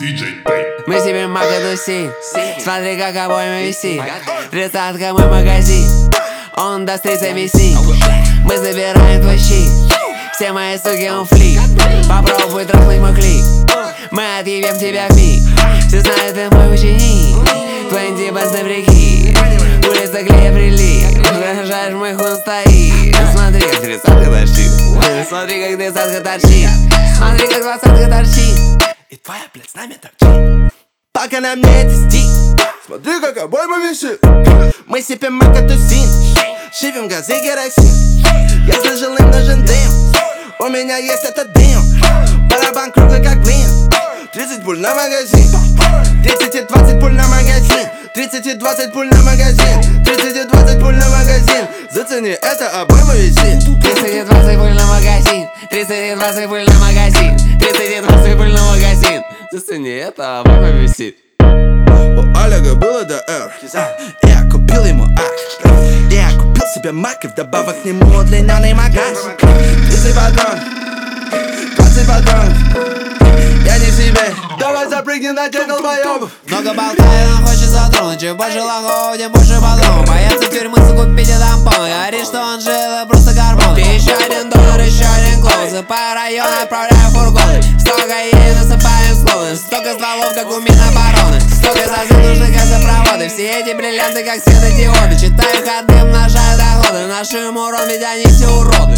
Мы себе мага тусим, смотри, как обойма висит. 30-ка мой магазин, он даст 30 висит. Мы забираем твой щит, все мои суки он флик. Попробуй трахнуть мой клик, мы отъебем тебя в миг. Все знают, ты мой ученик, 20 бас на прикид. Улица клея прилип, выражаешь мой хуй стоит. Смотри, как 30-ка торчит, смотри, как 30-ка торчит, смотри, как 20-ка торчит. И твоя, блядь, с нами торчит. Пока на мне это стик, смотри, как обойма висит. Мы сипем мака тусим, шипим газы керосин. Если жилым нужен дым, у меня есть этот дым. Барабан круглый как блин, 30 пуль на магазин, 30 и 20 пуль на магазин, 30 и 20 пуль на магазин, 30 и 20 пуль на магазин. Зацени, это обойма висит. 30 и 20 пуль на магазин, 30 и 20 пуль на магазин, 30 и 20 пуль на магазин. Зацени, это обойма висит. У Олега было до R, я купил ему ак. Я купил себе мак и вдобавок к нему удлиненный магаз. 30 патрон, 20 патрон, я не себе. Давай запрыгнем на тех долбоёбов. Много болтаю, но хочет затронуть. Чем больше лохов, тем больше подумал. Боятся тюрьмы, купить и тампон. Говорит, что он жил, просто горбон. Ты еще $1, еще один клоуз. По району отправляю фургоны. Столько едет, насыпаем склоны. Столько стволов, как у Минобороны. Столько сосуд нужны, как запроводы. Все эти бриллианты, как светодиоды. Читаю ходы, умножаю доходы. Наши им урон, ведь они все уроды.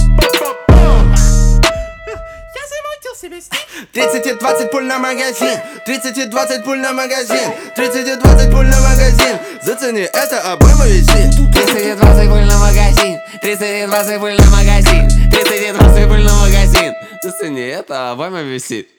30 и 20 пуль на магазин, 30 и 20 пуль на магазин, 30 и 20 пуль на магазин. Зацени, это обойма висит. 30 и 20 пуль на магазин, 30 и 20 пуль на магазин, 30 и 20 пуль на магазин. Зацени, это обойма висит.